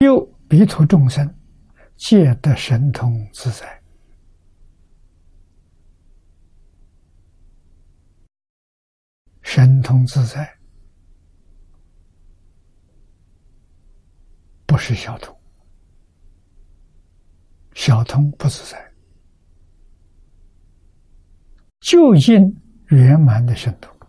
又彼土众生，皆得神通自在。神通自在不是小通，小通不自在，究竟圆满的神通。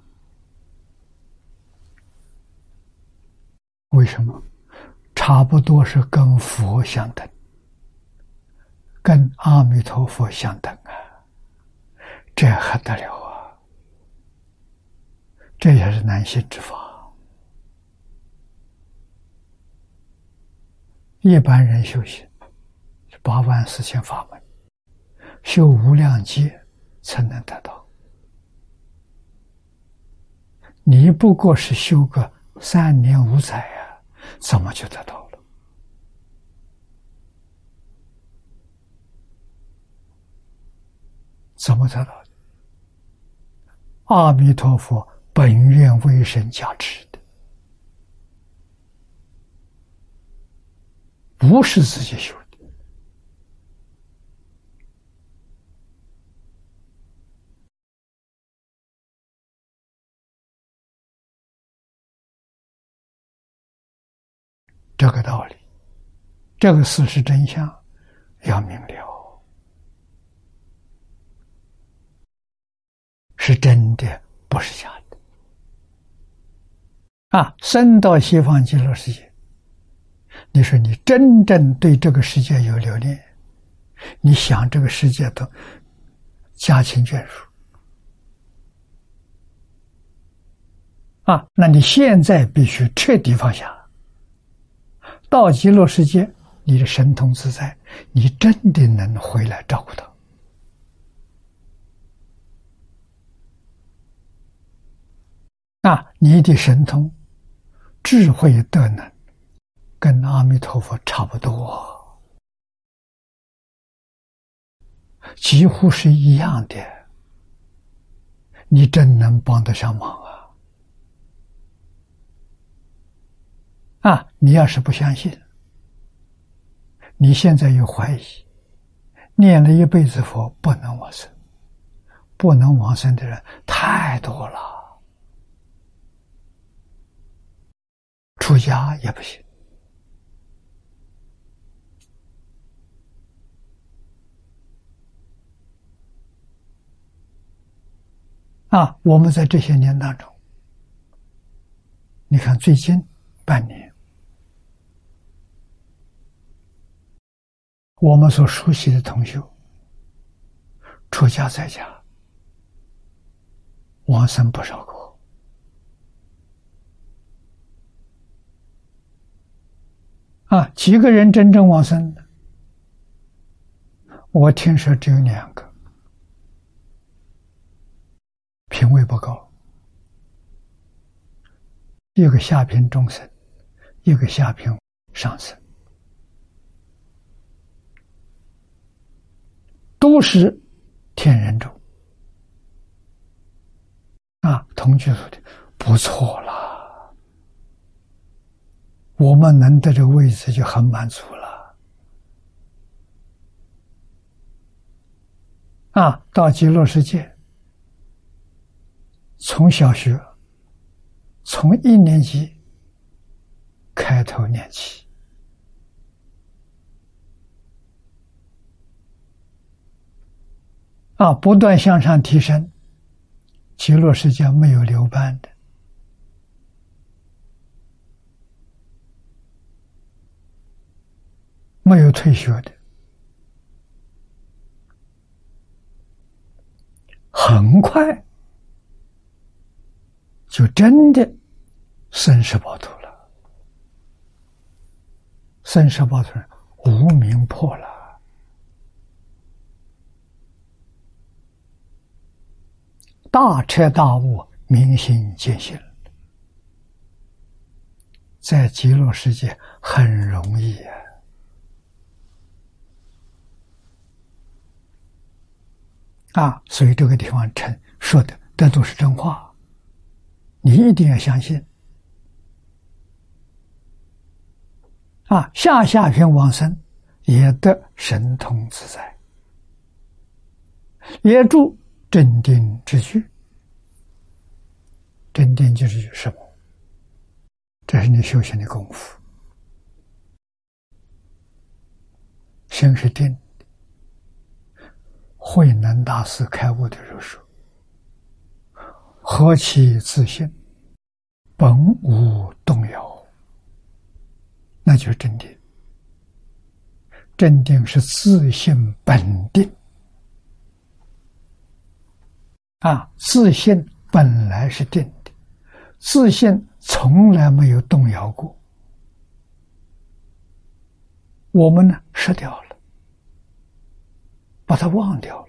为什么？差不多是跟佛相等，跟阿弥陀佛相等啊，这还得了啊！这也是难行之法。一般人修行84000法门，修无量劫才能得到。你不过是修个3年5载啊，怎么就得到了？怎么得到的？阿弥陀佛本愿威神加持的，不是自己修的。这个道理，这个事实真相要明了，是真的，不是假的。生到西方极乐世界，你说你真正对这个世界有留恋，你想这个世界的家亲眷属那你现在必须彻底放下。到极乐世界，你的神通自在，你真的能回来照顾他。你的神通、智慧、德能，跟阿弥陀佛差不多，几乎是一样的。你真能帮得上忙你要是不相信，你现在有怀疑，念了一辈子佛不能往生，不能往生的人太多了，出家也不行我们在这些年当中，你看最近半年，我们所熟悉的同修出家在家往生不少个几个人真正往生的，我听说只有2个，品位不高，一个下品中生，一个下品上生，都是天人众同居说的不错了，我们能得这个位置就很满足了到极乐世界，从小学从1年级开头念起，不断向上提升。极乐世界没有留班的，没有退学的，很快就真的生死报土了，生死报土无明破了，大彻大悟，明心见性，在极乐世界很容易所以这个地方说的这都是真话，你一定要相信下品往生也得神通自在，也住镇定之居。镇定就是什么？这是你修行的功夫。心是定的。慧能大师开悟的时候说：“何其自性，本无动摇。”那就是镇定。镇定是自性本定自性本来是定的，自性从来没有动摇过。我们呢，失掉了，把它忘掉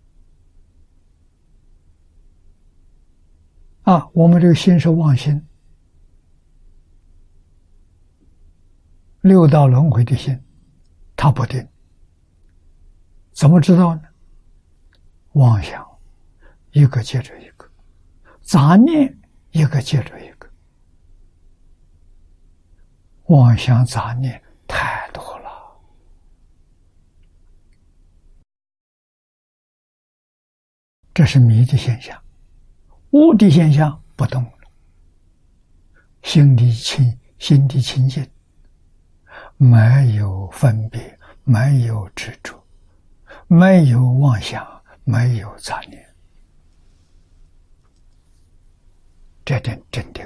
了。我们这个心是妄心，六道轮回的心，它不定。怎么知道呢？妄想一个接着一个，杂念一个接着一个，妄想杂念太多了。这是迷的现象。悟的现象不动了，心地清净，没有分别，没有执着，没有妄想，没有杂念，这点镇定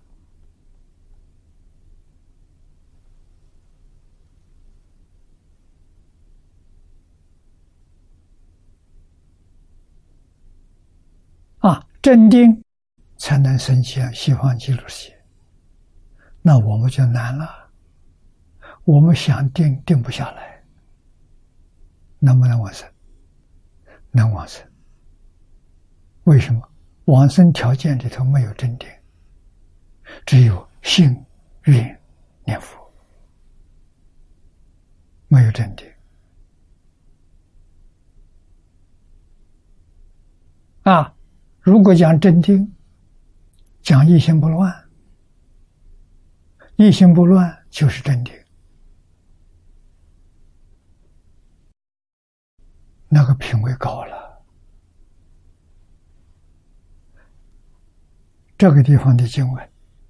镇定才能升起西方极乐世界。那我们就难了，我们想定不下来，能不能往生？能往生。为什么？往生条件里头没有镇定，只有信愿念佛，没有镇定。如果讲镇定，讲一心不乱，一心不乱就是镇定。那个品位高了。这个地方的经文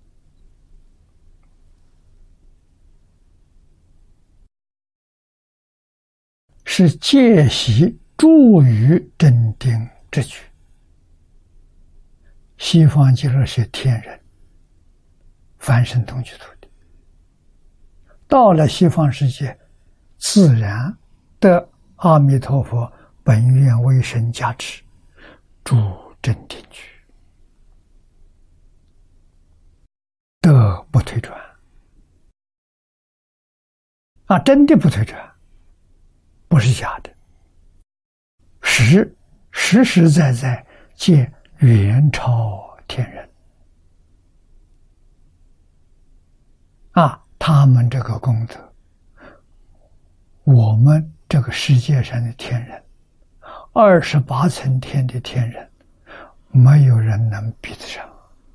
是戒习助于镇定之举。西方极乐是天人凡圣同居土的，到了西方世界，自然得阿弥陀佛本愿威神加持，助镇定居，得不退转。真的不退转，不是假的，实实在在见远超天人。他们这个功德，我们这个世界上的天人，28层天的天人，没有人能比得上。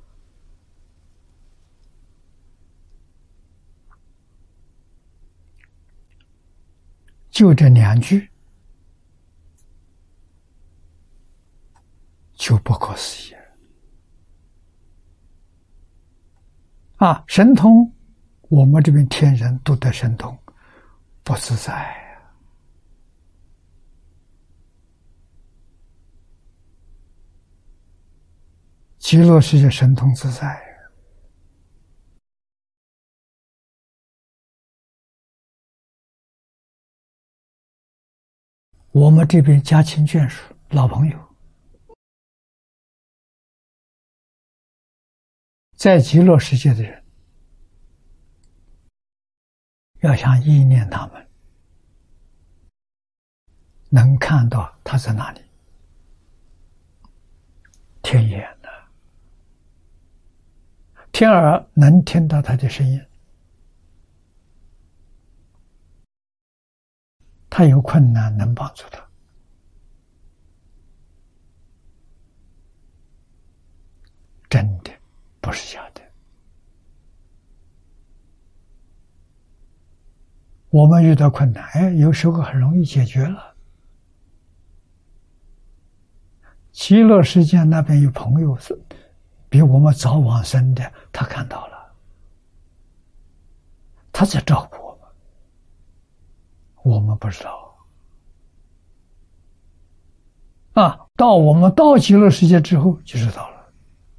就这2句，就不可思议了。神通，我们这边天人都得神通，不自在。极乐世界神通自在。我们这边家亲眷属、老朋友，在极乐世界的人，要想意念他们，能看到他在哪里，天眼呢？天耳能听到他的声音，他有困难能帮助他。真的，不是假的。 我们遇到困难，哎，有时候很容易解决了。极乐世界那边有朋友是比我们早往生的，他看到了，他在照顾我们，我们不知道。到我们到极乐世界之后就知道了。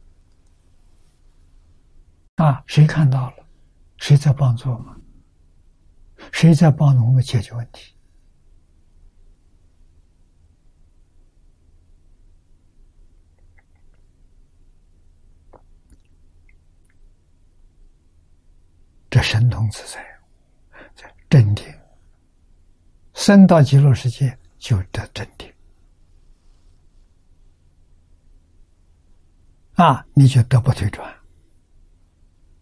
谁看到了？谁在帮助我们？谁在帮助我们解决问题？这神通自在，镇定。升到极乐世界就得镇定。你就得不退转。